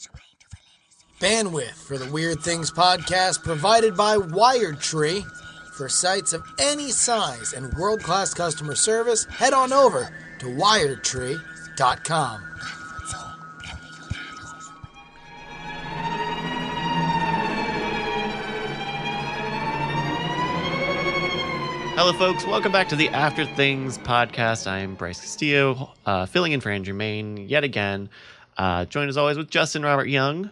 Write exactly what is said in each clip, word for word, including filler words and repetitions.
Bandwidth for the Weird Things podcast provided by WiredTree. For sites of any size and world-class customer service, head on over to wired tree dot com. Hello, folks. Welcome back to the After Things podcast. I am Bryce Castillo, uh, filling in for Andrew Main yet again. Uh, joined as always with Justin Robert Young.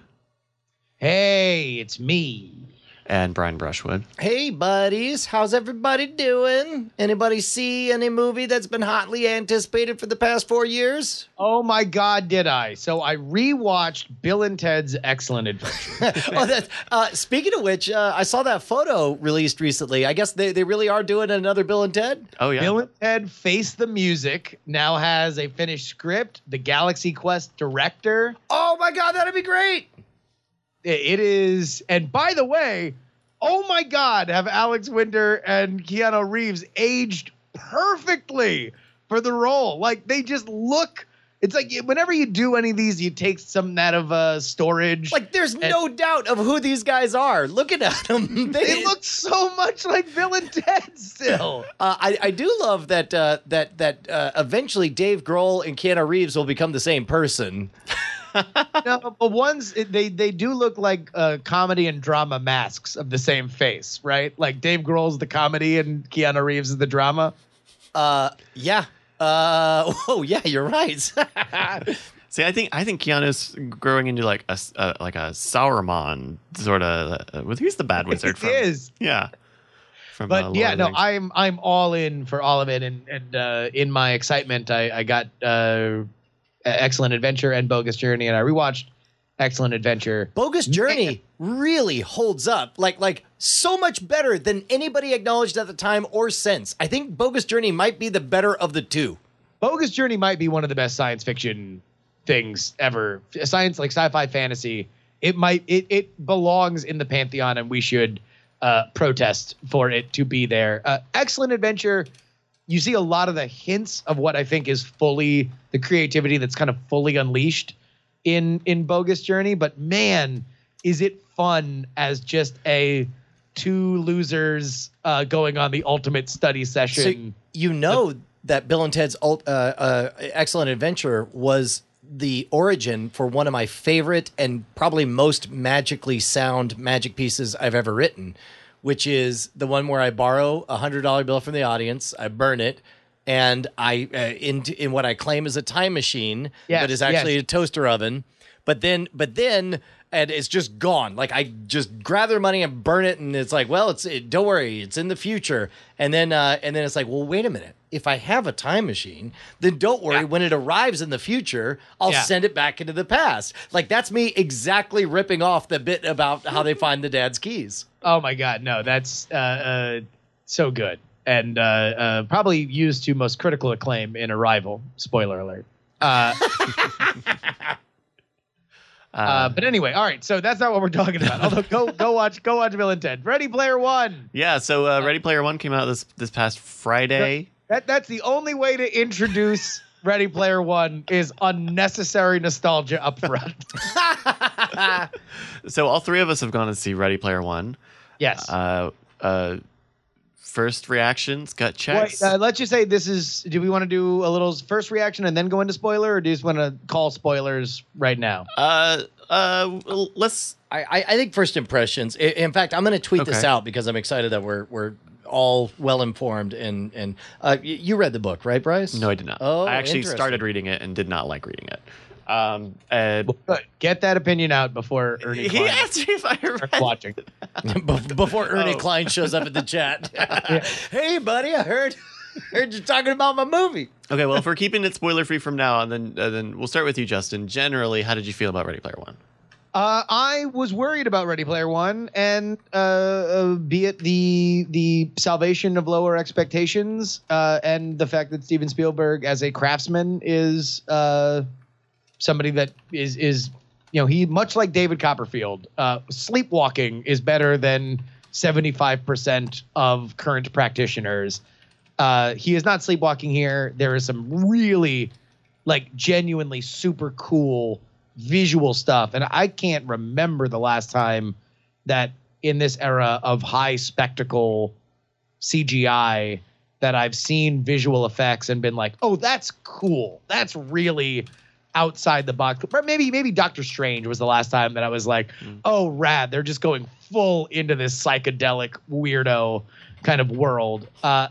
Hey, it's me. And Brian Brushwood. Hey, buddies. How's everybody doing? Anybody see any movie that's been hotly anticipated for the past four years? Oh, my God, did I? So I rewatched Bill and Ted's Excellent Adventure. oh, that, uh, speaking of which, uh, I saw that photo released recently. I guess they, they really are doing another Bill and Ted? Oh, yeah. Bill and Ted Face the Music now has a finished script, the Galaxy Quest director. Oh, my God, that'd be great. It is, and by the way, oh my God, have Alex Winter and Keanu Reeves aged perfectly for the role. Like, they just look, it's like whenever you do any of these, you take some out of uh, storage. Like, there's no doubt of who these guys are. Looking at them, they, they look so much like Bill and Ted still. Uh, I, I do love that uh, that that uh, eventually Dave Grohl and Keanu Reeves will become the same person. No, but ones they they do look like uh, comedy and drama masks of the same face, right? Like Dave Grohl's the comedy and Keanu Reeves is the drama. Uh, yeah. Uh, oh, yeah, you're right. See, I think I think Keanu's growing into like a uh, like a Sauron sort of. Uh, he's the bad wizard. From, he is, yeah. From, but uh, yeah, no, I'm I'm all in for all of it, and and uh, in my excitement, I I got. Uh, Excellent Adventure and Bogus Journey, and I rewatched Excellent Adventure. Bogus Journey really holds up, like like so much better than anybody acknowledged at the time or since. I think Bogus Journey might be the better of the two. Bogus Journey might be one of the best science fiction things ever. Science, like sci-fi fantasy, it might it it belongs in the pantheon, and we should uh, protest for it to be there. Uh, Excellent Adventure. You see a lot of the hints of what I think is fully the creativity that's kind of fully unleashed in in Bogus Journey. But man, is it fun as just a two losers uh, going on the ultimate study session. So you know the, that Bill and Ted's uh, uh, Excellent Adventure was the origin for one of my favorite and probably most magically sound magic pieces I've ever written, which is the one where I borrow a hundred dollar bill from the audience, I burn it, and I uh, in in what I claim is a time machine, yes, but is actually yes. a toaster oven. But then, but then, and it's just gone. Like I just grab their money and burn it, and it's like, well, it's it, don't worry, it's in the future. And then, uh, and then it's like, well, wait a minute. If I have a time machine, then don't worry. Yeah. When it arrives in the future, I'll yeah. send it back into the past. Like that's me exactly ripping off the bit about how they find the dad's keys. Oh my God, no, that's uh, uh, so good, and uh, uh, probably used to most critical acclaim in Arrival. Spoiler alert. Uh, Uh, but anyway, all right. So that's not what we're talking about. Although go go watch go watch Bill and Ted. Ready Player One. Yeah. So uh, Ready Player One came out this this past Friday. That that's the only way to introduce Ready Player One is unnecessary nostalgia up front. So all three of us have gone to see Ready Player One. Yes. Uh, uh, first reactions, gut checks. Wait, uh, let's just say this is. Do we want to do a little first reaction and then go into spoiler, or do you just want to call spoilers right now? Uh, uh, let's. I I think first impressions. In fact, I'm going to tweet Okay. this out because I'm excited that we're we're all well informed and and uh, you read the book, right, Bryce? No, I did not. Oh, I actually interesting. started reading it and did not like reading it. Um, and Well, good. Get that opinion out before Ernie. he Klein asked me if I starts read. watching. Be- Before Ernie Oh. Klein shows up in the chat. Hey, buddy, I heard heard you talking about my movie. Okay, well, if we're keeping it spoiler free from now on, then uh, then we'll start with you, Justin. Generally, how did you feel about Ready Player One? Uh, I was worried about Ready Player One, and uh, uh, be it the the salvation of lower expectations, uh, and the fact that Steven Spielberg, as a craftsman, is uh, somebody that is is you know he much like David Copperfield, uh, sleepwalking is better than seventy-five percent of current practitioners. Uh, he is not sleepwalking here. There is some really, like, genuinely super cool visual stuff. And I can't remember the last time that in this era of high spectacle C G I that I've seen visual effects and been like, oh, that's cool. That's really outside the box. Or maybe maybe Doctor Strange was the last time that I was like, mm. oh, rad. They're just going full into this psychedelic weirdo kind of world. Uh,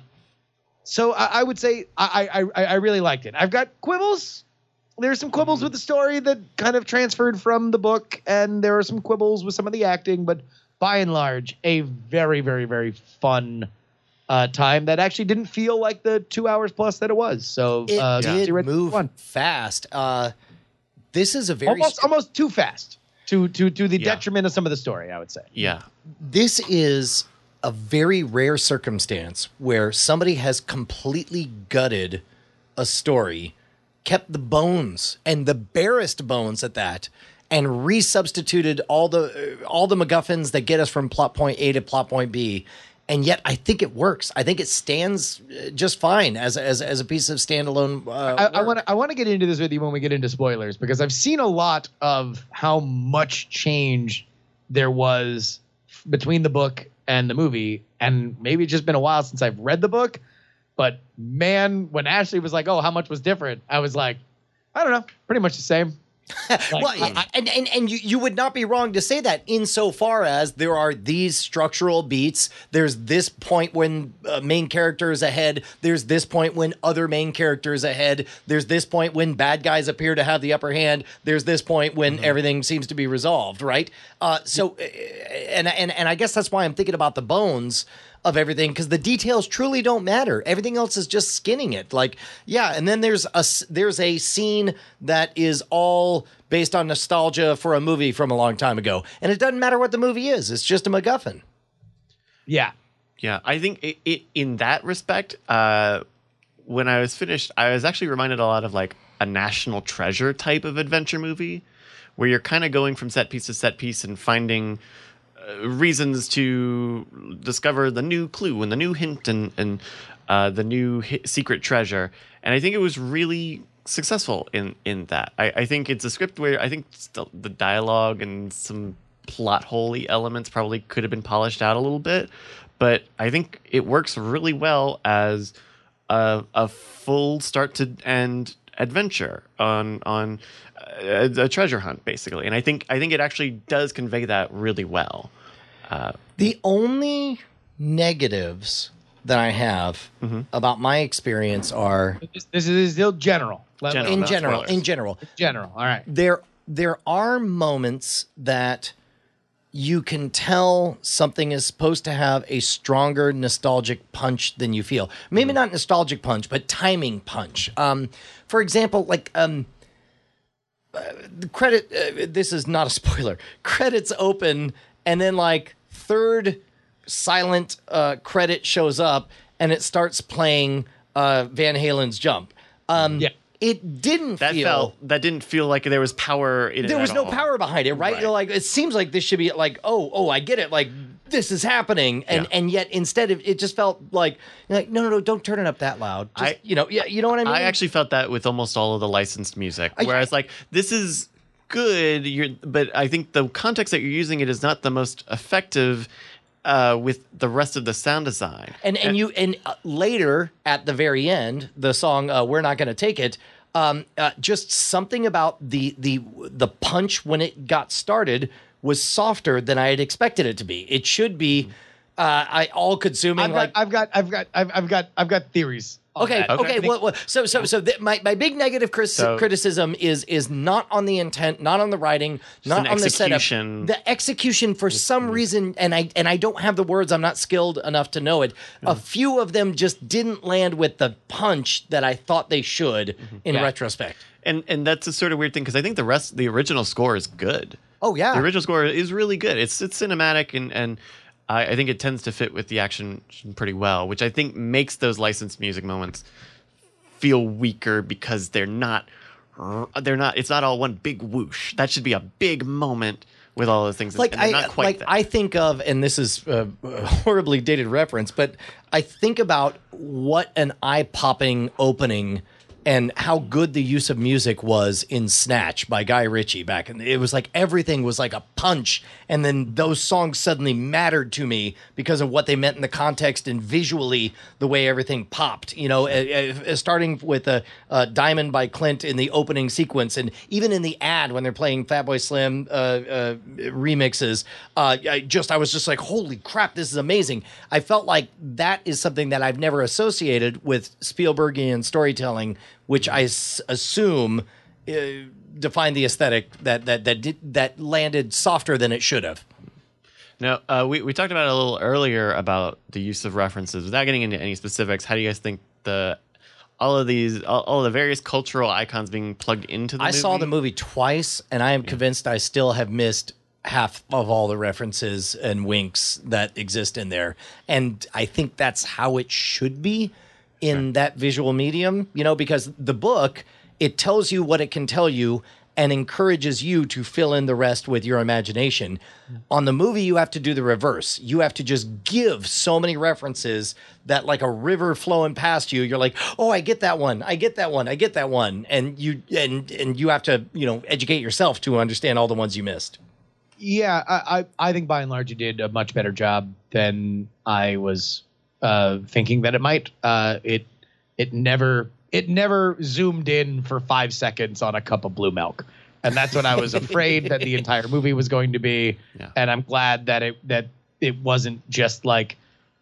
so I, I would say I, I I really liked it. I've got quibbles. There's some quibbles with the story that kind of transferred from the book, and there are some quibbles with some of the acting, but by and large, a very, very, very fun uh, time that actually didn't feel like the two hours plus that it was. So it uh, did yeah. move fun. fast. Uh, this is a very almost st- almost too fast to to to the yeah. detriment of some of the story, I would say. Yeah, this is a very rare circumstance where somebody has completely gutted a story, kept the bones and the barest bones at that, and resubstituted all the uh, all the MacGuffins that get us from plot point A to plot point B. And yet, I think it works. I think it stands just fine as as as a piece of standalone. Uh, I want to I want to get into this with you when we get into spoilers, because I've seen a lot of how much change there was between the book and the movie, and maybe it's just been a while since I've read the book. But man, when Ashley was like, "Oh, how much was different?" I was like, "I don't know, pretty much the same." Like, well, I, and and and you, you would not be wrong to say that, insofar as there are these structural beats. There's this point when uh, main character is ahead. There's this point when other main characters ahead. There's this point when bad guys appear to have the upper hand. There's this point when mm-hmm. everything seems to be resolved, right? Uh, so, and and and I guess that's why I'm thinking about the bones of everything, because the details truly don't matter. Everything else is just skinning it. Like, yeah, and then there's a there's a scene that is all based on nostalgia for a movie from a long time ago, and it doesn't matter what the movie is. It's just a MacGuffin. Yeah, yeah. I think it, it in that respect, uh, when I was finished, I was actually reminded a lot of like a National Treasure type of adventure movie, where you're kind of going from set piece to set piece and finding reasons to discover the new clue and the new hint and and uh, the new hi- secret treasure. And I think it was really successful in in that. I, I think it's a script where I think the, the dialogue and some plot holey elements probably could have been polished out a little bit, but I think it works really well as a, a full start to end adventure on on a, a treasure hunt, basically. And I think I think it actually does convey that really well. Uh, the only negatives that I have mm-hmm. about my experience are this, this is still general. general in general, spoilers. in general, general. All right. There there are moments that you can tell something is supposed to have a stronger nostalgic punch than you feel. Maybe mm-hmm. not nostalgic punch, but timing punch. Um, for example, like um, uh, the credit. Uh, this is not a spoiler. Credits open, and then like third silent uh, credit shows up, and it starts playing uh, Van Halen's "Jump." Um, yeah. It didn't that feel felt that didn't feel like there was power in it. There was at no all. power behind it, right? Right. You're like, it seems like this should be like, oh, oh, I get it. Like this is happening, and Yeah. and yet instead of it just felt like, like no, no, no, don't turn it up that loud. Just, I- you know, yeah, you know what I mean. I actually felt that with almost all of the licensed music, I- where I was like, this is good, you're, but I think the context that you're using it is not the most effective uh, with the rest of the sound design. and and you and uh, later at the very end, the song uh, "We're Not Gonna Take It." Um, uh, just something about the the the punch when it got started was softer than I had expected it to be. It should be uh, I all consuming. I've got, like I've got, I've got, I've, I've got, I've got theories. on Okay, that. okay. Well, well, so, so, so th- my, my big negative cris- So- criticism is is not on the intent, not on the writing, not an on the setup. execution. The execution, for some reason, and I and I don't have the words. I'm not skilled enough to know it. A few of them just didn't land with the punch that I thought they should. In Yeah. retrospect, And and that's a sort of weird thing, because I think the rest, the original score is good. oh yeah, The original score is really good. It's it's cinematic, and and I, I think it tends to fit with the action pretty well, which I think makes those licensed music moments feel weaker, because they're not they're not. It's not all one big whoosh. That should be a big moment with all those things. like and they're I not quite like that. I think of, and this is a horribly dated reference, but I think about what an eye-popping opening and how good the use of music was in Snatch by Guy Ritchie back in, it was like everything was like a punch, and then those songs suddenly mattered to me because of what they meant in the context and visually the way everything popped, you know, uh, uh, starting with a uh, uh, Diamond by Clint in the opening sequence, and even in the ad when they're playing Fatboy Slim uh, uh, remixes, uh, I just I was just like, holy crap, this is amazing. I felt like that is something that I've never associated with Spielbergian storytelling, which I s- assume uh, defined the aesthetic that that that did, that landed softer than it should have. Now, uh, we, we talked about it a little earlier about the use of references. Without getting into any specifics, how do you guys think the all of these, all, all of the various cultural icons being plugged into the I movie? saw the movie twice, and I am yeah. convinced I still have missed half of all the references and winks that exist in there. And I think that's how it should be in right. that visual medium, you know, because the book, it tells you what it can tell you and encourages you to fill in the rest with your imagination. On the movie, you have to do the reverse. You have to just give so many references that, like a river flowing past you, you're like, oh, I get that one. I get that one. I get that one. And you and and you have to, you know, educate yourself to understand all the ones you missed. Yeah, I, I, I think by and large you did a much better job than I was uh, thinking that it might. Uh, it it never it never zoomed in for five seconds on a cup of blue milk, and that's what I was afraid that the entire movie was going to be. Yeah. And I'm glad that it that it wasn't just like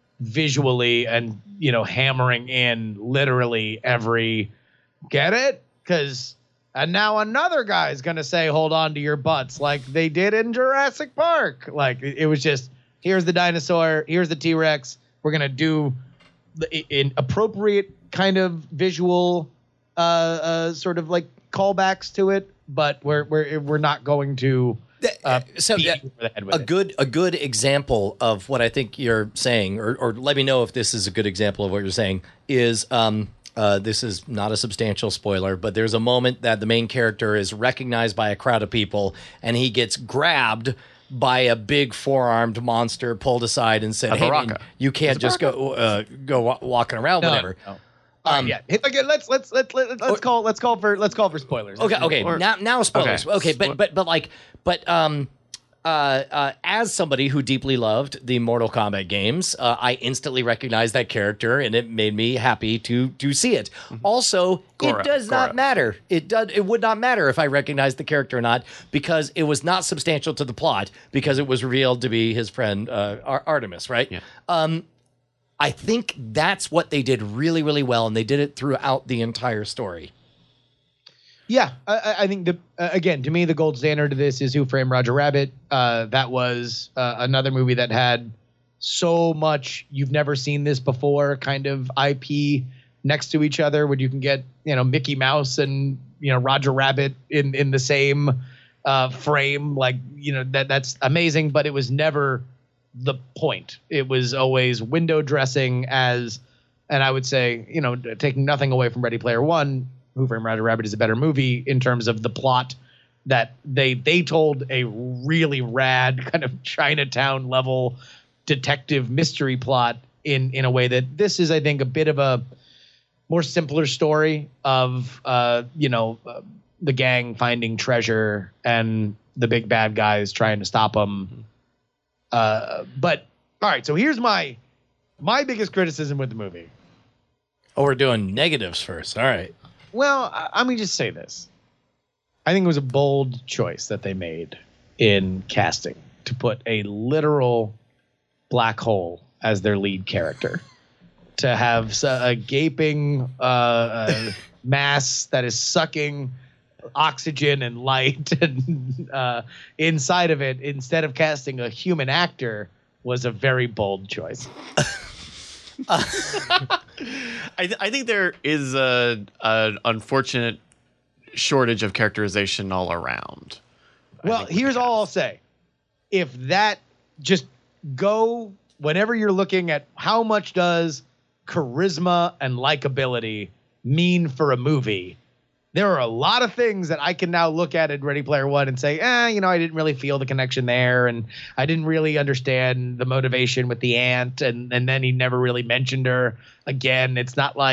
visually and, you know, hammering in literally every get it, because. And now another guy's going to say, hold on to your butts like they did in Jurassic Park. Like it was just, here's the dinosaur, here's the T-Rex. We're going to do the in appropriate kind of visual uh, uh, sort of like callbacks to it. But we're we're we're not going to uh, so beat uh, you over the head with a it. good a good example of what I think you're saying, or or let me know if this is a good example of what you're saying, is um Uh, this is not a substantial spoiler, but there's a moment that the main character is recognized by a crowd of people, and he gets grabbed by a big four-armed monster, pulled aside, and said, A "Hey, Baraka. man, you can't just go uh, go wa- walking around, No, whatever." no. All right, Um, yeah. Hey, okay, let's let's let's let's, let's call let's call for let's call for spoilers. Okay, okay. Or- now, now spoilers. okay. Okay, but but but like, but um, uh, uh, as somebody who deeply loved the Mortal Kombat games, uh, I instantly recognized that character, and it made me happy to to see it. Mm-hmm. Also, Gora, it does Gora. not matter. It does. It would not matter if I recognized the character or not, because it was not substantial to the plot, because it was revealed to be his friend uh, Ar- Artemis, right? Yeah. Um, I think that's what they did really, really well, and they did it throughout the entire story. Yeah, I, I think the uh, again, to me, the gold standard of this is Who Framed Roger Rabbit. Uh, that was uh, another movie that had so much you've never seen this before kind of I P next to each other, where you can get, you know, Mickey Mouse and, you know, Roger Rabbit in in the same uh, frame. Like, you know, that that's amazing, but it was never the point. It was always window dressing as, and I would say, you know, taking nothing away from Ready Player One, Who Framed Roger Rabbit is a better movie in terms of the plot, that they they told a really rad kind of Chinatown level detective mystery plot in in a way that this is, I think, a bit of a more simpler story of uh you know uh, the gang finding treasure and the big bad guys trying to stop them. Uh, but all right, so here's my my biggest criticism with the movie. Oh, we're doing negatives first. All right. Well, I, let me just say this. I think it was a bold choice that they made in casting to put a literal black hole as their lead character. To have a gaping uh, uh, mass that is sucking oxygen and light and uh, inside of it, instead of casting a human actor, was a very bold choice. I, th- I think there is a an unfortunate shortage of characterization all around. Well, here's all I'll say. If that, just go whenever you're looking at how much does charisma and likability mean for a movie, there are a lot of things that I can now look at in Ready Player One and say, eh, you know, I didn't really feel the connection there, and I didn't really understand the motivation with the aunt, and and then he never really mentioned her again. It's not like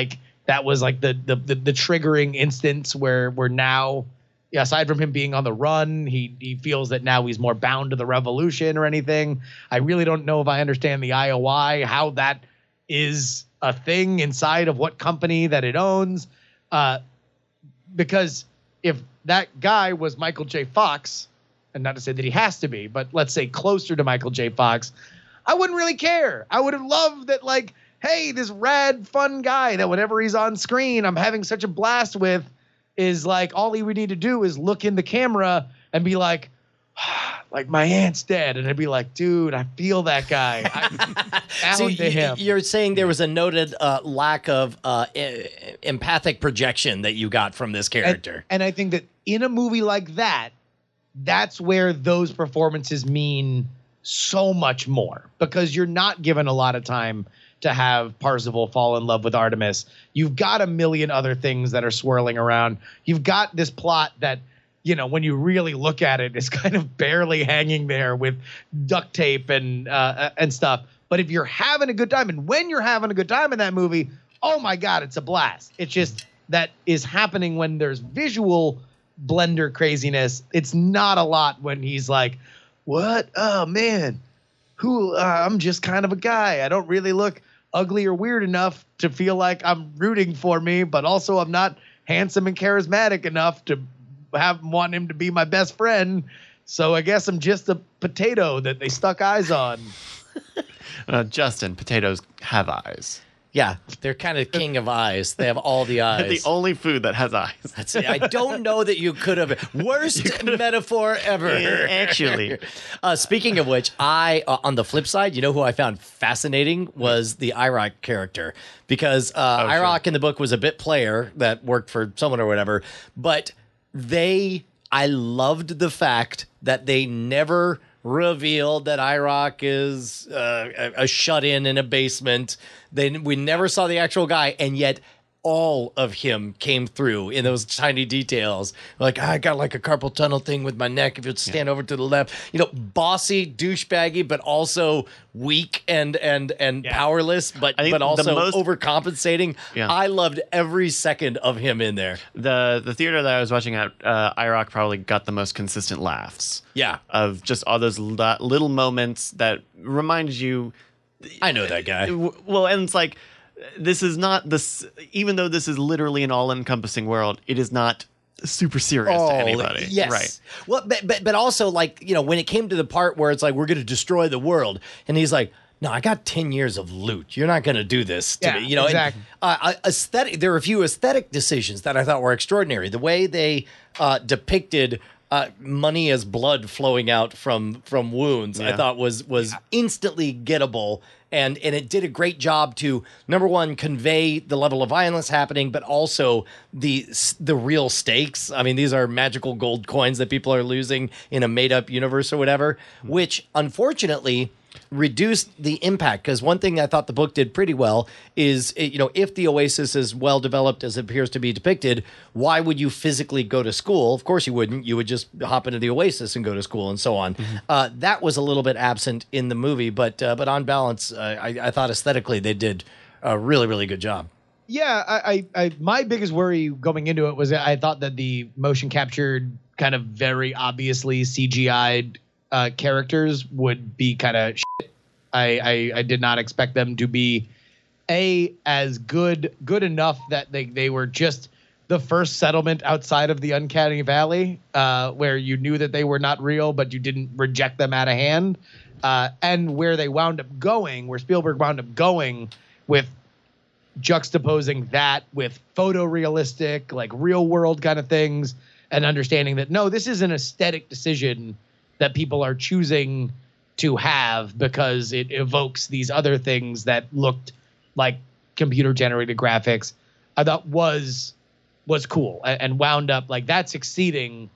that was like the the the, the triggering instance where where now, yeah, aside from him being on the run, he he feels that now he's more bound to the revolution or anything. I really don't know if I understand the I O I, how that is a thing inside of what company that it owns. Uh, because if that guy was Michael J. Fox, and not to say that he has to be, but let's say closer to Michael J. Fox, I wouldn't really care. I would have loved that, like, hey, this rad, fun guy that whenever he's on screen, I'm having such a blast with, is like, all he would need to do is look in the camera and be like, like, my aunt's dead. And I'd be like, dude, I feel that guy. I'm down So to y- him. you're saying there was a noted uh, lack of uh, e- empathic projection that you got from this And, character. and I think that in a movie like that, that's where those performances mean so much more, because you're not given a lot of time to have Parzival fall in love with Artemis. You've got a million other things that are swirling around. You've got this plot that, you know, when you really look at it, is kind of barely hanging there with duct tape and uh, and stuff. But if you're having a good time, and when you're having a good time in that movie, oh my God, it's a blast. It's just that is happening when there's visual blender craziness. It's not a lot when he's like, what? Oh man, who? Uh, I'm just kind of a guy. I don't really look ugly or weird enough to feel like I'm rooting for me, but also I'm not handsome and charismatic enough to have want him to be my best friend. So I guess I'm just a potato that they stuck eyes on. Uh, Justin, potatoes have eyes. Yeah, they're kind of king of eyes. They have all the They're eyes. the only food that has eyes. That's it. I don't know that you could have. Worst metaphor ever. Actually. Uh, speaking of which, I, uh, on the flip side, you know who I found fascinating was the IROC character. Because uh, Oh, IROC sure. in the book was a bit player that worked for someone or whatever. But they, I loved the fact that they never revealed that IROC is uh, a, a shut-in in a basement. They we never saw the actual guy, and yet all of him came through in those tiny details. Like, I got like a carpal tunnel thing with my neck. If you'd stand over to the left, you know, bossy, douchebaggy, but also weak and and and Yeah. powerless, but I think but the also most- overcompensating. Yeah. I loved every second of him in there. The the theater that I was watching at, uh, IROC probably got the most consistent laughs. Yeah, Of just all those li- little moments that reminded you. I know that guy. w- Well, and it's like, this is not this. Even though this is literally an all-encompassing world, it is not super serious to anybody. Yes. Right. Well, but, but but also, like, you know, when it came to the part where it's like, we're going to destroy the world, and he's like, no, I got ten years of loot. You're not going to do this to Yeah, me. You know, exactly. And, uh, aesthetic. There are a few aesthetic decisions that I thought were extraordinary. The way they uh, depicted uh, money as blood flowing out from from wounds, I Yeah. thought was was instantly gettable. And and it did a great job to, number one, convey the level of violence happening, but also the the real stakes. I mean, these are magical gold coins that people are losing in a made up universe or whatever, which unfortunately reduced the impact. Because one thing I thought the book did pretty well is, eh, you know, if the Oasis is well developed as it appears to be depicted, why would you physically go to school? Of course you wouldn't. You would just hop into the Oasis and go to school and so on. Uh, that was a little bit absent in the movie, but uh, but on balance, uh, I, I thought aesthetically they did a really, really good job. Yeah, I, I, I, my biggest worry going into it was that I thought that the motion captured, kind of very obviously C G I'd uh, characters would be kind of shit. I, I, I did not expect them to be a as good good enough that they, they were just the first settlement outside of the Uncanny Valley, uh, where you knew that they were not real, but you didn't reject them out of hand, uh, and where they wound up going, where Spielberg wound up going with juxtaposing that with photorealistic, like real world kind of things, and understanding that, no, this is an aesthetic decision that people are choosing to have because it evokes these other things that looked like computer generated graphics. I thought was was cool and, and wound up like that succeeding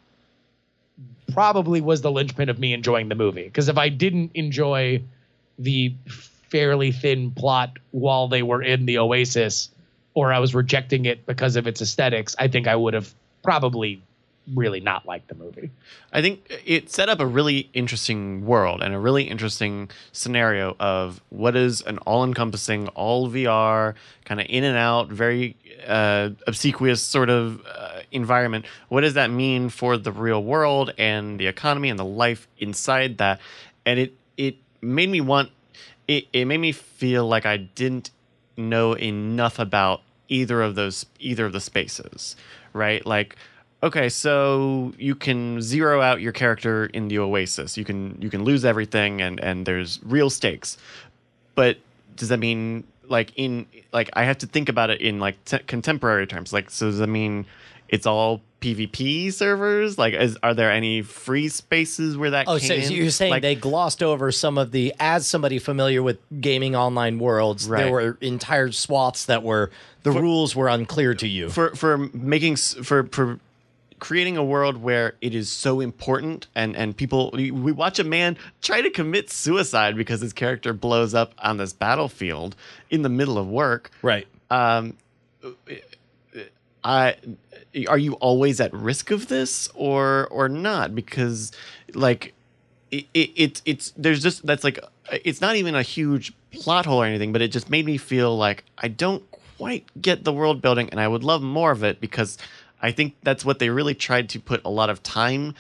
probably was the linchpin of me enjoying the movie. Because if I didn't enjoy the fairly thin plot while they were in the Oasis, or I was rejecting it because of its aesthetics, I think I would have probably really not like the movie. I think it set up a really interesting world and a really interesting scenario of what is an all-encompassing, all V R, kind of in and out, very uh, obsequious sort of uh, environment. What does that mean for the real world and the economy and the life inside that? And it it made me want, it, it made me feel like I didn't know enough about either of those, either of the spaces, right? Like, okay, so you can zero out your character in the Oasis. You can you can lose everything, and, and there's real stakes. But does that mean like in like I have to think about it in like t- contemporary terms? Like, so does that mean it's all PvP servers? Like, is, are there any free spaces where that? Oh, came so in? you're saying like, they glossed over some of the, as somebody familiar with gaming online worlds, Right. there were entire swaths that were, the For- rules were unclear to you. for for making s- for for creating a world where it is so important, and and people we, we watch a man try to commit suicide because his character blows up on this battlefield in the middle of work. Right. Um, I are you always at risk of this or or not? Because like it, it it's it's there's just that's like it's not even a huge plot hole or anything, but it just made me feel like I don't quite get the world building, and I would love more of it, because I think that's what they really tried to put a lot of time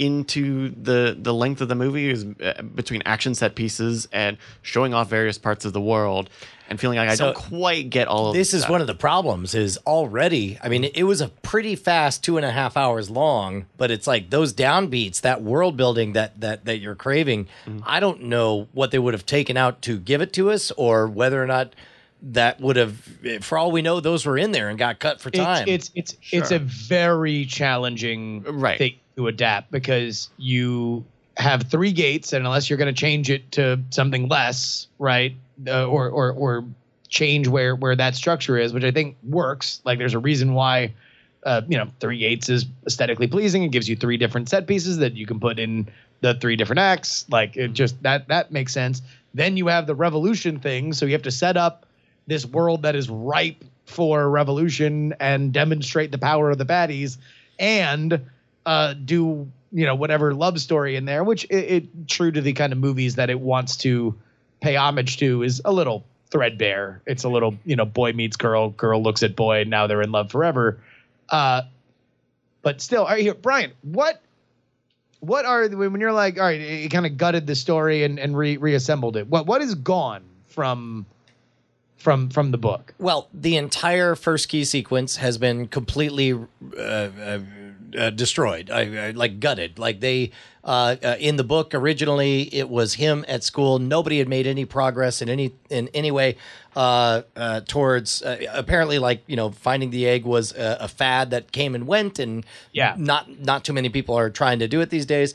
into the the length of the movie, is uh, between action set pieces and showing off various parts of the world, and feeling like I So, don't quite get all of This is stuff. one of the problems is already, I mean, it was a pretty fast two and a half hours long, but it's like those downbeats, that world building that that that you're craving. Mm-hmm. I don't know what they would have taken out to give it to us, or whether or not that would have, for all we know, those were in there and got cut for time. It's it's it's, it's a very challenging Right. thing to adapt, because you have three gates, and unless you're going to change it to something less, right, uh, or or or change where where that structure is, which I think works. Like, there's a reason why, uh, you know, three gates is aesthetically pleasing. It gives you three different set pieces that you can put in the three different acts. Like, it just that that makes sense. Then you have the revolution thing, so you have to set up this world that is ripe for revolution and demonstrate the power of the baddies, and uh, do, you know, whatever love story in there, which it, it true to the kind of movies that it wants to pay homage to, is a little threadbare. It's a little, you know, boy meets girl, girl looks at boy, and now they're in love forever. Uh, but still, all right, here, Brian, what what are when you're like, all right, it kind of gutted the story and, and re- reassembled it. What what is gone from from from the book? Well, the entire first key sequence has been completely uh, uh, uh, destroyed, I, I, like gutted. Like they, uh, uh, in the book originally, it was him at school. Nobody had made any progress in any in any way uh, uh, towards. Uh, apparently, like you know, finding the egg was a, a fad that came and went, and Yeah. not not too many people are trying to do it these days.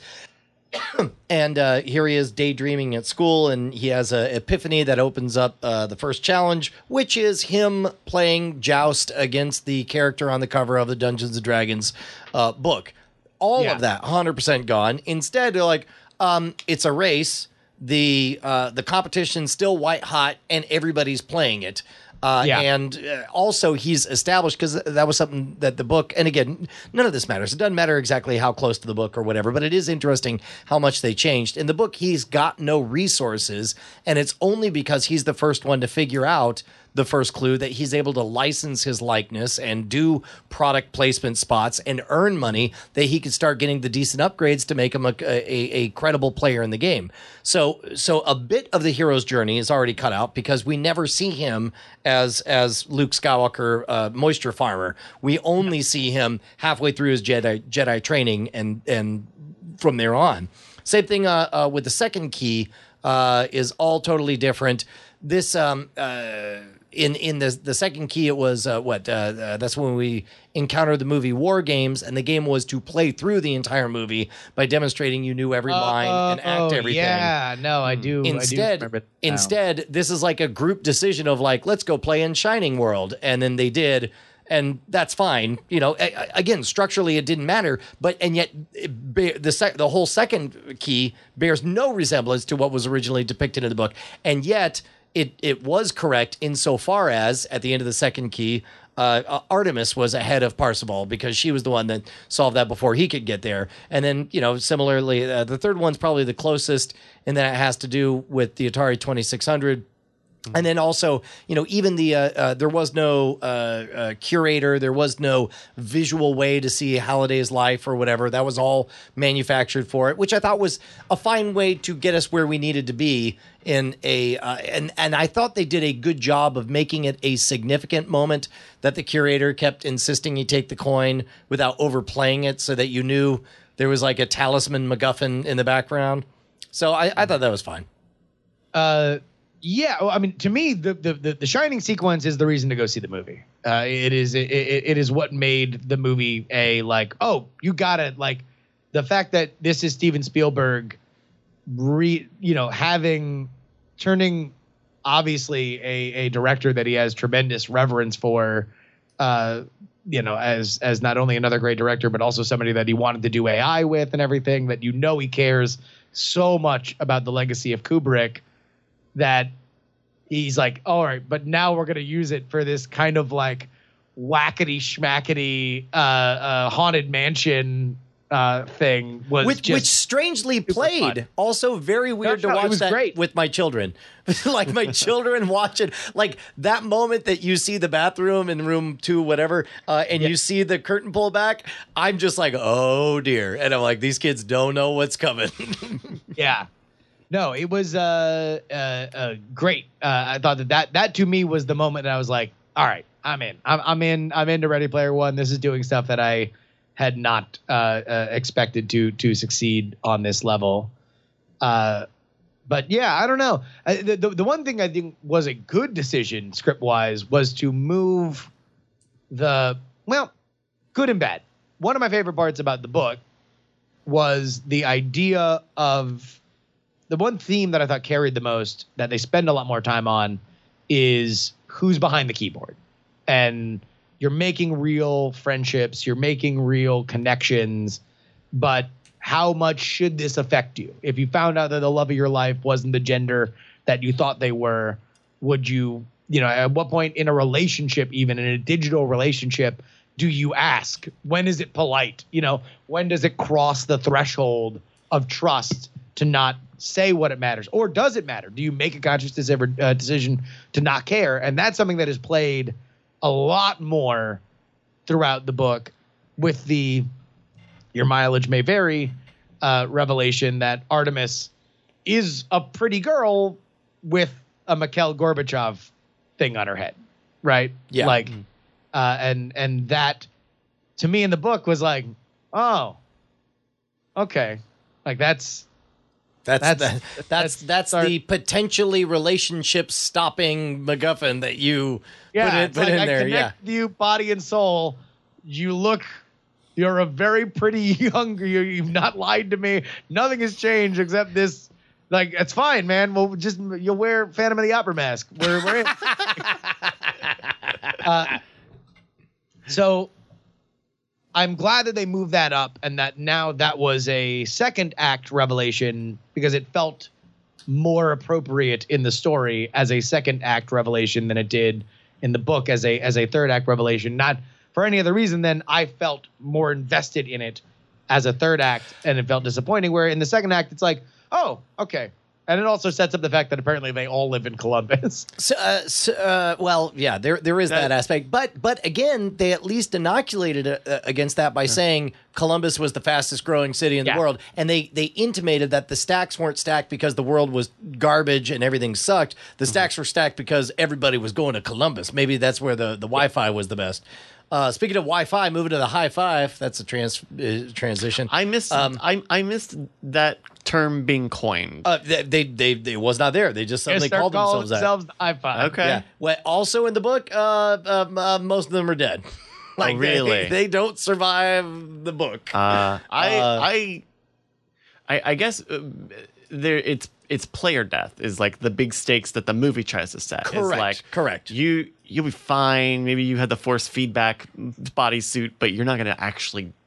And uh, here he is daydreaming at school, and he has an epiphany that opens up uh, the first challenge, which is him playing Joust against the character on the cover of the Dungeons and Dragons uh, book. All Yeah. of that, one hundred percent gone. Instead, they're like, um, it's a race. The uh, the competition's still white hot, and everybody's playing it. Uh, Yeah. And uh, also, he's established, because that was something that the book, and again, none of this matters. It doesn't matter exactly how close to the book or whatever, but it is interesting how much they changed. In the book, he's got no resources, and it's only because he's the first one to figure out the first clue that he's able to license his likeness and do product placement spots and earn money that he can start getting the decent upgrades to make him a, a, a credible player in the game. So, so a bit of the hero's journey is already cut out, because we never see him as as Luke Skywalker, uh, moisture farmer. We only see him halfway through his Jedi Jedi training, and and from there on. Same thing uh, uh, with the second key, uh, is all totally different. This um, uh, in in the the second key, it was uh, what uh, uh, that's when we encountered the movie War Games, and the game was to play through the entire movie by demonstrating you knew every line and act Oh, everything. Yeah, no, I do. Instead, I do remember that now. instead, this is like a group decision of like, let's go play in Shining World, and then they did, and that's fine. You know, a- a- again, structurally, it didn't matter, but and yet it ba- the sec- the whole second key bears no resemblance to what was originally depicted in the book, and yet it it was correct insofar as at the end of the second key, uh, Artemis was ahead of Parsifal because she was the one that solved that before he could get there. And then, you know, similarly, uh, the third one's probably the closest, and then it has to do with the Atari twenty-six hundred. And then also, you know, even the uh, uh, there was no uh, uh, curator, there was no visual way to see Halliday's life or whatever. That was all manufactured for it, which I thought was a fine way to get us where we needed to be in a uh, and and I thought they did a good job of making it a significant moment that the curator kept insisting you take the coin without overplaying it, so that you knew there was like a talisman MacGuffin in the background. So I, I thought that was fine. Uh. Yeah, well, I mean, to me, the, the the the Shining sequence is the reason to go see the movie. Uh, it is it, it is what made the movie a like, oh, you gotta like the fact that this is Steven Spielberg, re you know having turning obviously a a director that he has tremendous reverence for, uh, you know, as as not only another great director but also somebody that he wanted to do A I with and everything, that you know he cares so much about the legacy of Kubrick, that he's like, all right, but now we're going to use it for this kind of like whackety schmackety uh, uh, haunted mansion uh, thing. Was which, just which strangely played. fun. Also very weird No, to no, it watch was that great. with my children. Like my children watch it. Like that moment that you see the bathroom in room two, whatever, uh, and Yeah. you see the curtain pull back. I'm just like, oh dear. And I'm like, these kids don't know what's coming. Yeah. No, it was uh, uh, uh, great. Uh, I thought that, that that to me was the moment that I was like, all right, I'm in. I'm, I'm in. I'm into Ready Player One. This is doing stuff that I had not uh, uh, expected to to succeed on this level. Uh, but yeah, I don't know. I, the, the the one thing I think was a good decision script wise was to move the well, good and bad. One of my favorite parts about the book was the idea of the one theme that I thought carried the most, that they spend a lot more time on, is who's behind the keyboard. And you're making real friendships, you're making real connections, but how much should this affect you? If you found out that the love of your life wasn't the gender that you thought they were, would you, you know, at what point in a relationship, even in a digital relationship, do you ask? When is it polite? You know, when does it cross the threshold of trust to not say what it matters? Or does it matter? Do you make a conscious dis- uh, decision to not care? And that's something that is played a lot more throughout the book with the your mileage may vary uh, revelation that Artemis is a pretty girl with a Mikhail Gorbachev thing on her head, right? Yeah. Like, uh, and and that to me in the book was like, oh, okay, like that's. That's That's- that's that's- that's, that's our- the potentially relationship stopping MacGuffin that you Yeah, put, in, it's put like in I there. connect Yeah. you body and soul. You look, you're a very pretty young. You, you've not lied to me. Nothing has changed except this. Like, it's fine, man. Well, just you'll wear Phantom of the Opera mask. We're, we're in. uh, so I'm glad that they moved that up and that now that was a second act revelation, because it felt more appropriate in the story as a second act revelation than it did in the book as a as a third act revelation. Not for any other reason than I felt more invested in it as a third act, and it felt disappointing. Where in the second act, it's like, oh, okay. And it also sets up the fact that apparently they all live in Columbus. So, uh, so, uh, well, yeah, there there is that, That- aspect, but but again, they at least inoculated uh, against that by saying Columbus was the fastest growing city in Yeah. the world, and they they intimated that the stacks weren't stacked because the world was garbage and everything sucked. The stacks were stacked because everybody was going to Columbus. Maybe that's where the the Wi-Fi was the best. Uh, speaking of Wi-Fi, moving to the high five. That's a trans uh, transition. I missed. Um, I I missed that term being coined. Uh, they, they they they was not there. They just suddenly Start called calling themselves that. themselves the I five. Okay. Yeah. Well, also in the book, uh, um, uh, most of them are dead. Like, they- really? They, don't survive the book. Uh, I, Uh, I, I, I guess uh, there it's it's player death is like the big stakes that the movie tries to set. It's Correct, like, correct. You you'll be fine. Maybe you had the force feedback bodysuit, but you're not going to actually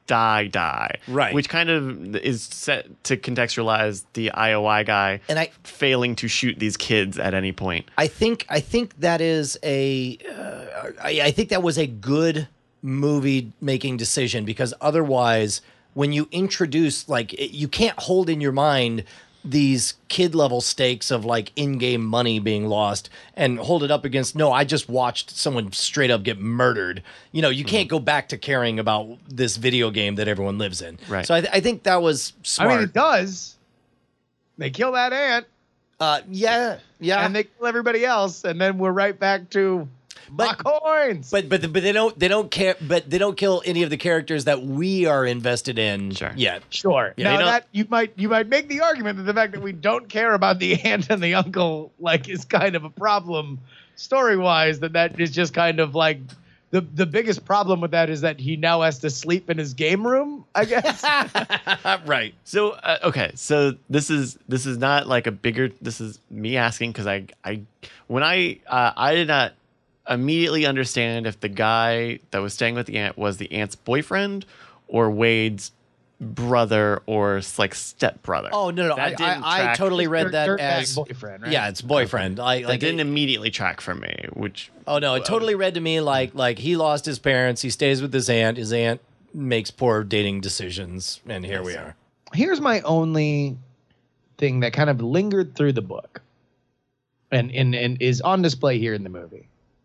die, die. Right. Which kind of is set to contextualize the I O I guy And I- failing to shoot these kids at any point. I think I think that is a uh, I, I think that was a good movie making decision, because otherwise, when you introduce, like, it, you can't hold in your mind these kid level stakes of like in-game money being lost and hold it up against, no, I just watched someone straight up get murdered. You know, you can't go back to caring about this video game that everyone lives in. Right. So I, th- I think that was smart. I mean, it does. They kill that ant, uh, yeah, yeah. and they kill everybody else, and then we're right back to my But- coins. But but but they don't they don't care. But they don't kill any of the characters that we are invested in Sure. yet. Sure. Yeah, now you know- that you might you might make the argument that the fact that we don't care about the aunt and the uncle like is kind of a problem story wise. That that is just kind of like the the biggest problem with that is that he now has to sleep in his game room, I guess. Right. So uh, okay, so this is this is not like a bigger. This is me asking because I I when I uh, I did not immediately understand if the guy that was staying with the aunt was the aunt's boyfriend or Wade's brother or like stepbrother. Oh no no, That I, didn't I, I track- totally read Dirt- that dirtbag as boyfriend, right? yeah, it's boyfriend. I that like didn't it- immediately track for me. Which Oh no, it totally read to me like like he lost his parents. He stays with his aunt. His aunt makes poor dating decisions, and here we are. Here's my only thing that kind of lingered through the book and, and, and is on display here in the movie.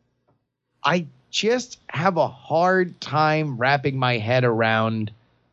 I just have a hard time wrapping my head around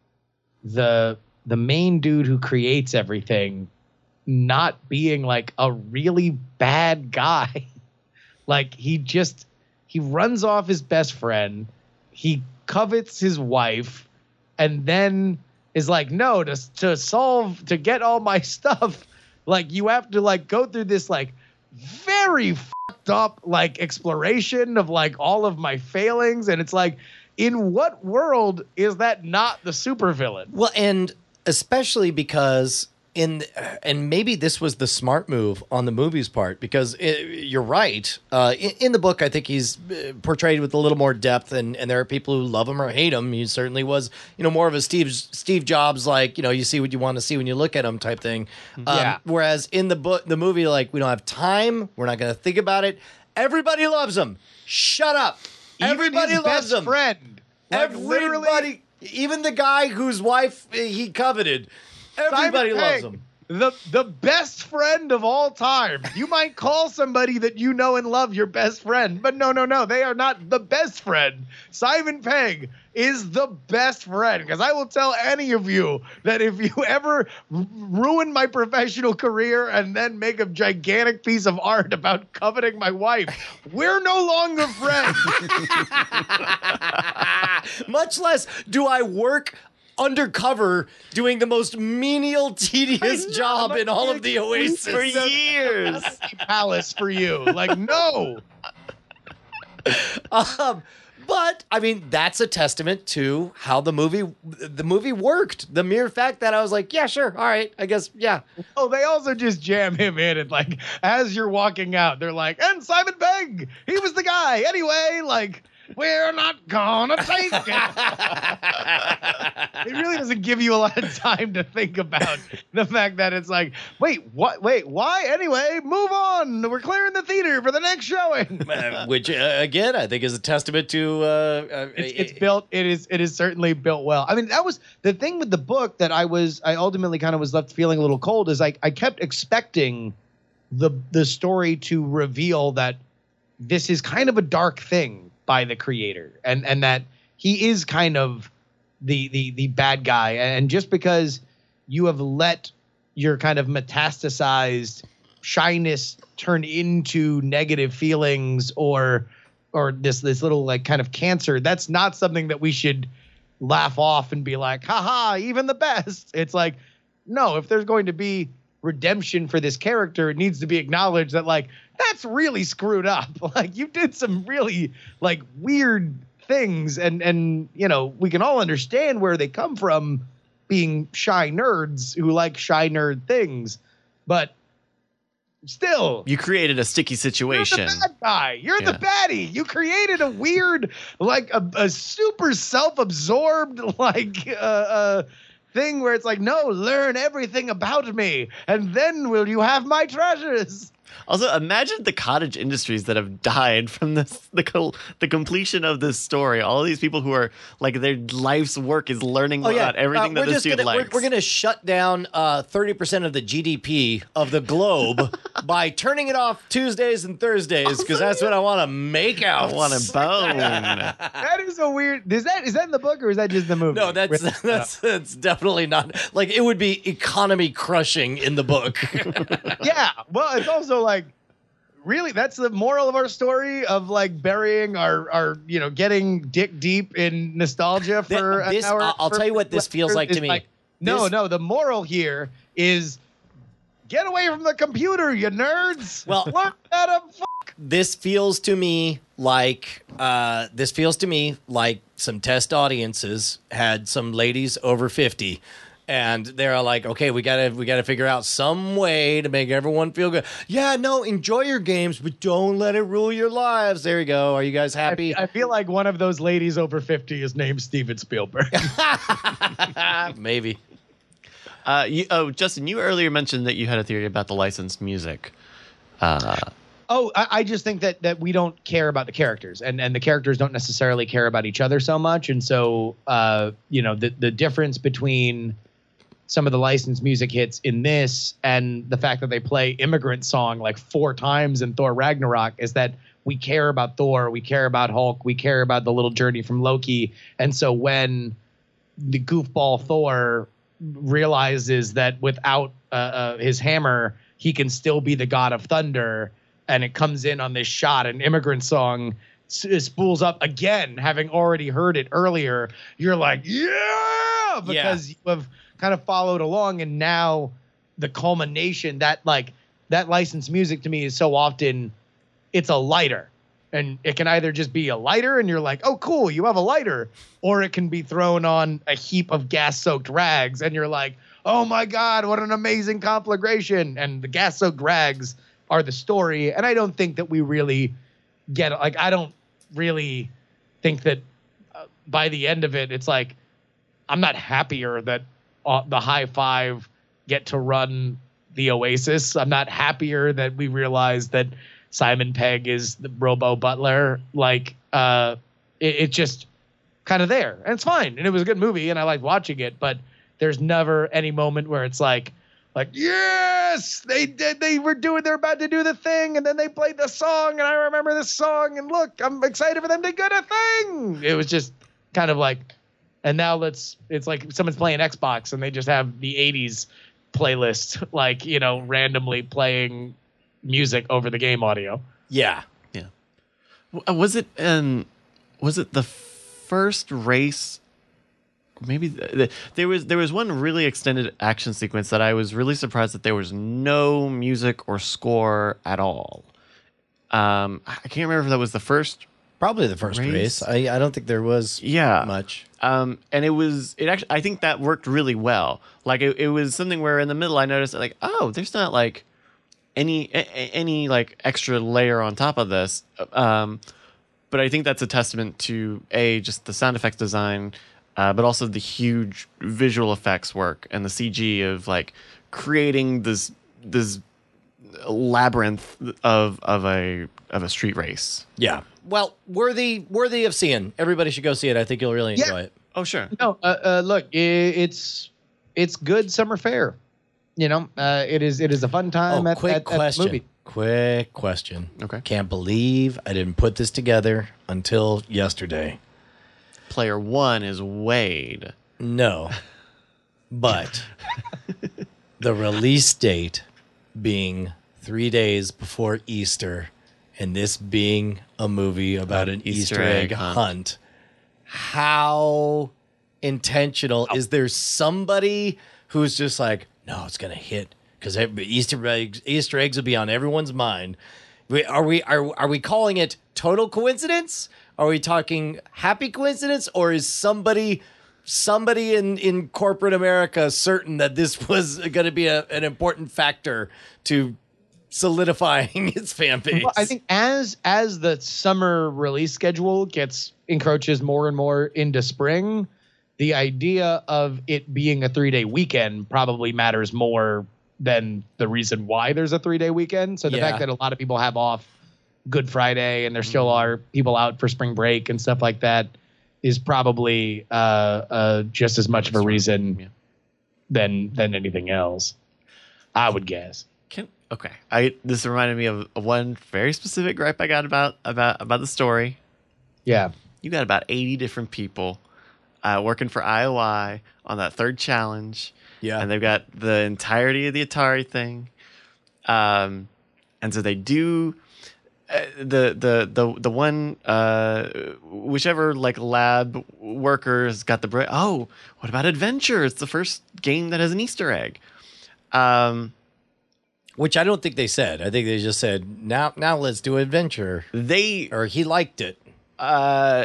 the the main dude who creates everything not being like a really bad guy. Like he just he runs off his best friend, he covets his wife, and then is like, no, to to solve to get all my stuff, like you have to like go through this like very fucked up like exploration of like all of my failings, and it's like, in what world is that not the supervillain? Well, and especially because in and maybe this was the smart move on the movie's part, because it, you're right. Uh, in, in the book, I think he's uh, portrayed with a little more depth, and, and there are people who love him or hate him. He certainly was, you know, more of a Steve Steve Jobs, like, you know, you see what you want to see when you look at him type thing. Um, Yeah. Whereas in the book, the movie, like, we don't have time. We're not going to think about it. Everybody loves him. Shut up. Even Everybody his loves best him. friend. Like, literally, Everybody, even the guy whose wife uh, he coveted, everybody Simon loves Pegg, him. The the best friend of all time. You might call somebody that you know and love your best friend, but no, no, no. They are not the best friend. Simon Pegg is the best friend, because I will tell any of you that if you ever r- ruin my professional career and then make a gigantic piece of art about coveting my wife, we're no longer friends. Much less do I work undercover doing the most menial, tedious job in all of the Oasis. for years. Palace for you. Like, no. Um, but I mean, that's a testament to how the movie the movie worked. The mere fact that I was like, yeah, sure, all right, I guess, yeah. Oh, they also just jam him in, and like as you're walking out, they're like, and Simon Pegg, he was the guy. Anyway, like, we're not gonna take it. It really doesn't give you a lot of time to think about the fact that it's like, wait, what? Wait, why? Anyway, move on. We're clearing the theater for the next showing. Uh, which uh, again, I think is a testament to. Uh, uh, It's, it's built. It is. It is certainly built well. I mean, that was the thing with the book that I was. I ultimately kind of was left feeling a little cold. Is like I kept expecting the the story to reveal that this is kind of a dark thing by the creator, and and that he is kind of the the the bad guy. And just because you have let your kind of metastasized shyness turn into negative feelings, or or this this little like kind of cancer, that's not something that we should laugh off and be like, haha, even the best. It's like, no, if there's going to be redemption for this character, it needs to be acknowledged that like that's really screwed up. Like you did some really like weird things, and and you know, we can all understand where they come from, being shy nerds who like shy nerd things, but still. You created a sticky situation. You're the bad guy. You're Yeah. the baddie. You created a weird, like a, a super self-absorbed, like uh, uh, thing where it's like, no, learn everything about me, and then will you have my treasures? Also, imagine the cottage industries that have died from this the col- the completion of this story. All these people who are like their life's work is learning Oh yeah, about everything Uh, that we're this just dude gonna, likes. We're, we're gonna shut down uh, thirty percent of the G D P of the globe by turning it off Tuesdays and Thursdays because that's when I want to make out. I want a bone. That is a weird. Is that is that in the book or is that just the movie? No, that's that's that's definitely not. Like it would be economy crushing in the book. Yeah. Well, it's also like, really, that's the moral of our story of like burying our, our you know, getting dick deep in nostalgia for This- an hour. I'll- I'll for tell you what this feels like to is me. no, This- no, the moral here is get away from the computer, you nerds. Well- Look at a f- This feels to me like uh, this feels to me like some test audiences had some ladies over fifty. And they're like, okay, we gotta we gotta figure out some way to make everyone feel good. Yeah, no, enjoy your games, but don't let it rule your lives. There you go. Are you guys happy? I feel like one of those ladies over fifty is named Steven Spielberg. Maybe. Uh, you, oh, Justin, you earlier mentioned that you had a theory about the licensed music. Uh, Oh, I, I just think that that we don't care about the characters, and, and the characters don't necessarily care about each other so much, and so uh, you know the the difference between some of the licensed music hits in this and the fact that they play Immigrant Song like four times in Thor Ragnarok is that we care about Thor, we care about Hulk, we care about the little journey from Loki, and so when the goofball Thor realizes that without uh, uh, his hammer he can still be the god of thunder. And it comes in on this shot, an Immigrant Song s- spools up again, having already heard it earlier. You're like, yeah, because you have kind of followed along. And now the culmination, that like that licensed music to me is so often it's a lighter. And it can either just be a lighter and you're like, oh, cool, you have a lighter. Or it can be thrown on a heap of gas soaked rags. And you're like, oh, my God, what an amazing conflagration. And the gas soaked rags are the story. And I don't think that we really get it. Like, I don't really think that uh, by the end of it, it's like, I'm not happier that uh, the High Five get to run the Oasis. I'm not happier that we realize that Simon Pegg is the Robo Butler. Like, uh, it, it's just kind of there. And it's fine. And it was a good movie and I liked watching it, but there's never any moment where it's like, Like, yes, they did. They were doing, they're about to do the thing. And then they played the song. And I remember this song. And look, I'm excited for them to get a thing. It was just kind of like, and now let's, it's like someone's playing Xbox and they just have the eighties playlist, like, you know, randomly playing music over the game audio. Yeah. yeah. W- Was it, um, was it the first race? Maybe th- th- there was there was one really extended action sequence that I was really surprised that there was no music or score at all. Um, I can't remember if that was the first. Probably the first Race. race. I, I don't think there was Yeah. much. Um, and it was it actually I think that worked really well. Like it, it was something where in the middle I noticed like, oh, there's not like any a, a- any like extra layer on top of this. Um, but I think that's a testament to a just the sound effects design. Uh, but also the huge visual effects work and the C G of like creating this this labyrinth of of a of a street race. Yeah. Well, worthy worthy of seeing. Everybody should go see it. I think you'll really Yeah. enjoy it. Oh sure. No, uh, uh, look, i it's it's good summer fare. You know, uh, it is it is a fun time Oh, at, quick at, at the question. movie. Quick question. Okay. Can't believe I didn't put this together until yesterday. Player one is Wade. No. But the release date being three days before Easter and this being a movie about an Easter Easter, egg, egg hunt. hunt. How intentional is there somebody who's just like, no, it's going to hit because Easter eggs, Easter eggs will be on everyone's mind. We- Are we are are we calling it total coincidence? Are we talking happy coincidence, or is somebody somebody in, in corporate America certain that this was going to be a, an important factor to solidifying its fan base. Well, I think as as the summer release schedule gets encroaches more and more into spring, the idea of it being a three-day weekend probably matters more than the reason why there's a three-day weekend. So the Yeah. fact that a lot of people have off Good Friday and there still are people out for spring break and stuff like that is probably uh, uh, just as much of a reason Yeah. than than anything else, I would guess. Can, okay, I this reminded me of, of one very specific gripe I got about about about the story. Yeah. You got about eighty different people uh, working for I O I on that third challenge. Yeah. And they've got the entirety of the Atari thing. Um, and so they do uh, the the the the one uh, whichever like lab workers got the break. Oh, what about Adventure? It's the first game that has an Easter egg. Um, Which I don't think they said. I think they just said, now now let's do adventure. they Or he liked it. uh.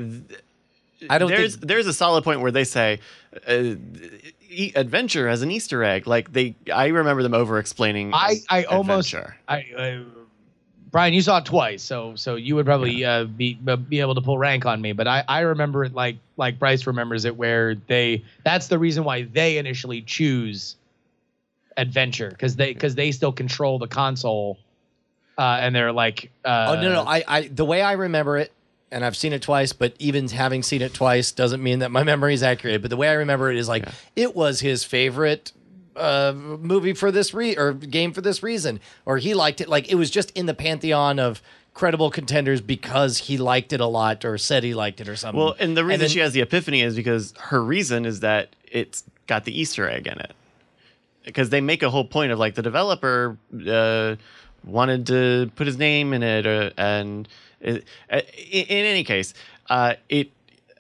I don't there's think there's a solid point where they say uh, e- adventure has an Easter egg. Like they, I remember them over explaining. I, I almost adventure. I, I Brian, you saw it twice, so so you would probably uh, be be able to pull rank on me. But I, I remember it like like Bryce remembers it, where they that's the reason why they initially choose adventure, because they because they still control the console, uh, and they're like uh, Oh no, no. I, I the way I remember it, and I've seen it twice, but even having seen it twice doesn't mean that my memory is accurate. But the way I remember it is like it was his favorite uh, movie for this re or game for this reason, or he liked it. Like it was just in the pantheon of credible contenders because he liked it a lot, or said he liked it, or something. Well, and the reason then- she has the epiphany is because her reason is that it's got the Easter egg in it. Because they make a whole point of like the developer uh, wanted to put his name in it, or, and it, in, in any case, uh, it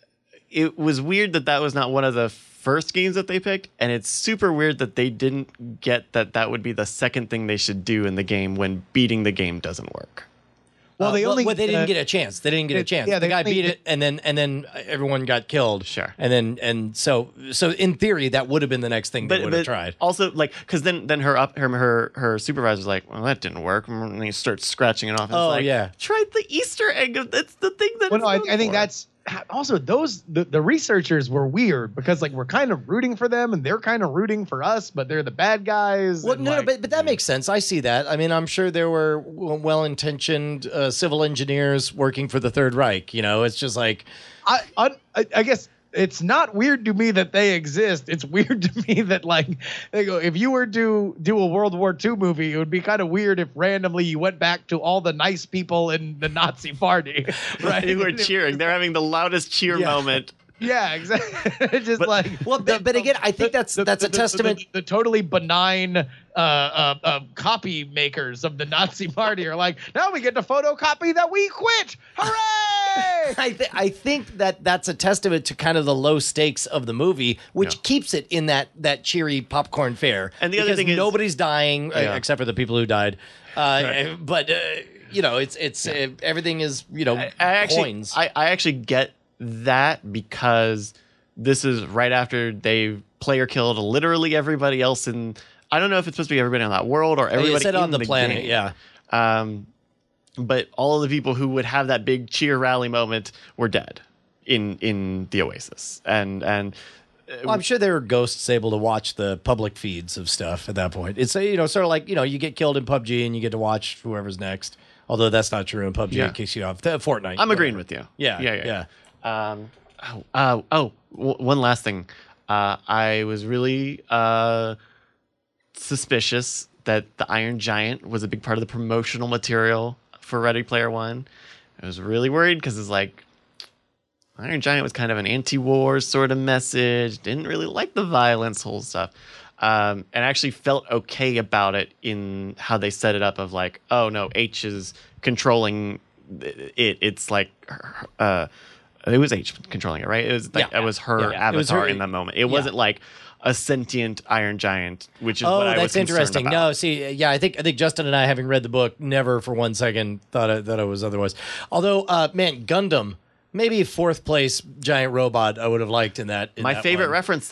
it was weird that that was not one of the first games that they picked, and it's super weird that they didn't get that that would be the second thing they should do in the game when beating the game doesn't work. well, Uh, they only well, they didn't uh, get a chance. They didn't get a it- chance. yeah, the they guy only- beat it, and then and then everyone got killed. Sure. And then and so so in theory, that would have been the next thing they But, would but have tried. also like because then then her up her her her supervisor's like, well, that didn't work, and he starts scratching it off. And Oh, it's like, yeah. try the Easter egg. Of, that's the thing that. Well, it's no, I, known I think for. that's also those the, the researchers were weird, because like we're kind of rooting for them and they're kind of rooting for us, but they're the bad guys. Well, and, no, no, like, but, but that makes sense. I see that. I mean, I'm sure there were w- well-intentioned uh, civil engineers working for the Third Reich. You know, it's just like, I, I I guess it's not weird to me that they exist. It's weird to me that like they go, if you were to do a World War Two movie, it would be kind of weird if randomly you went back to all the nice people in the Nazi party, right? Who are cheering. They're having the loudest cheer Yeah. moment. Yeah, exactly. It's just But- like well, but, but again, I think that's that's a testament. The, the totally benign uh, uh, uh, copy makers of the Nazi party are like, now we get to photocopy that we quit. Hooray! I, th- I think that that's a testament to kind of the low stakes of the movie, which Yeah. keeps it in that that cheery popcorn fare. And the other because thing is- nobody's dying uh, Yeah. except for the people who died. Uh, But uh, you know, it's it's uh, everything is you know I, I actually, coins. I, I actually get that because this is right after they player killed literally everybody else in. I don't know if it's supposed to be everybody on that world or everybody It said on in the, planet, game. yeah. Um, but all of the people who would have that big cheer rally moment were dead in in the Oasis, and and Well, I'm sure there were ghosts able to watch the public feeds of stuff at that point. It's uh, you know sort of like you know you get killed in P U B G and you get to watch whoever's next. Although that's not true in P U B G, Yeah. it kicks you off. The Fortnite. I'm agreeing with you. Yeah, yeah, yeah. yeah. Um, oh, uh, oh, w- one last thing. Uh, I was really uh, suspicious that the Iron Giant was a big part of the promotional material for Ready Player One. I was really worried because it's like Iron Giant was kind of an anti-war sort of message. Didn't really like the violence, whole stuff. Um, and actually felt okay about it in how they set it up of like, oh no, H is controlling it. It's like, uh, it was H controlling it, right? It was like Yeah. it was her Yeah, yeah. avatar It was her- in that moment. It wasn't like a sentient Iron Giant, which is Oh, what I was that's concerned interesting. about. No, see, yeah, I think I think Justin and I, having read the book, never for one second thought it, that it was otherwise. Although, uh, man, Gundam, maybe fourth place giant robot, I would have liked in that. In My that favorite one. reference though,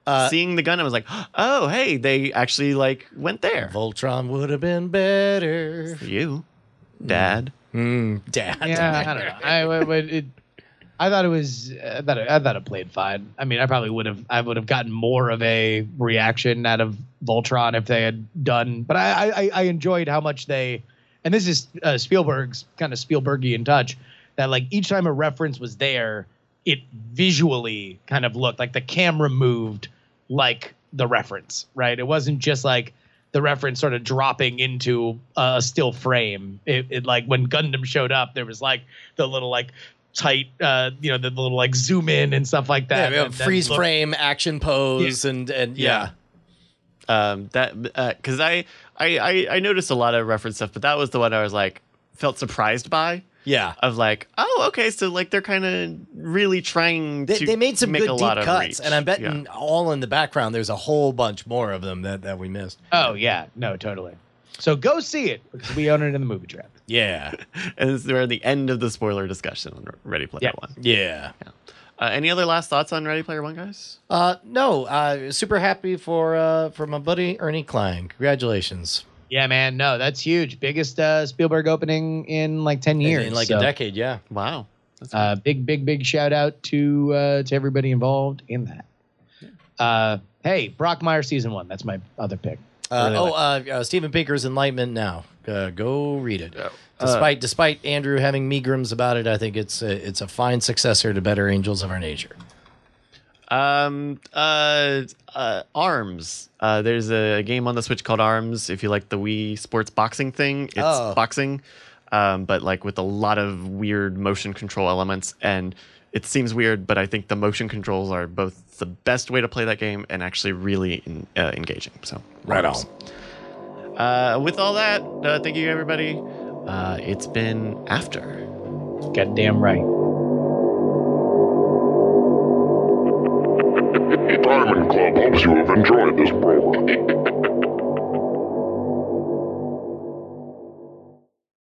Uh, seeing the gun, I was like, oh, hey, they actually like went there. Voltron would have been better. For you, Dad. Mm, Dad. Yeah, I don't know. I, but it, I thought it was. I thought it, I thought it played fine. I mean, I probably would have. I would have gotten more of a reaction out of Voltron if they had done. But I, I, I enjoyed how much they. And this is uh, Spielberg's kind of Spielbergian touch. That like each time a reference was there, it visually kind of looked like the camera moved like the reference, right? It wasn't just like the reference sort of dropping into a still frame. It, it like when Gundam showed up, there was like the little like tight, uh, you know, the little like zoom in and stuff like that. Yeah, and freeze looked, frame, action pose, yeah. and and yeah. yeah. Um, that because uh, I, I I I noticed a lot of reference stuff, but that was the one I was like felt surprised by. Yeah, of like, oh, okay, so like they're kind of really trying they, to they made some make good a deep lot of cuts, reach. and I'm betting yeah. all in the background. There's a whole bunch more of them that, that we missed. Oh yeah, no, totally. So go see it because we own it in the movie trap. Yeah, and we're at the end of the spoiler discussion on Ready Player yeah. One. Yeah. yeah. Uh, any other last thoughts on Ready Player One, guys? Uh, no. Uh, super happy for uh for my buddy Ernie Klein. Congratulations. Yeah, man. No, that's huge. Biggest uh, Spielberg opening in like ten years. In, in like so, a decade, yeah. Wow. That's uh, big, big, big shout out to uh, to everybody involved in that. Yeah. Uh, hey, Brockmire season one. That's my other pick. Uh, really oh, like uh, uh, Steven Pinker's Enlightenment Now. Uh, go read it. Uh, Despite despite Andrew having meagrums about it, I think it's a, it's a fine successor to Better Angels of Our Nature. Um. Uh. Uh. Arms. Uh. There's a game on the Switch called Arms. If you like the Wii Sports boxing thing, it's Oh. boxing, um, but like with a lot of weird motion control elements. And it seems weird, but I think the motion controls are both the best way to play that game and actually really in, uh, engaging. So Right Arms. on. Uh. With all that, uh, thank you everybody. Uh. It's been After. Goddamn right. Diamond Club hopes you have enjoyed this program.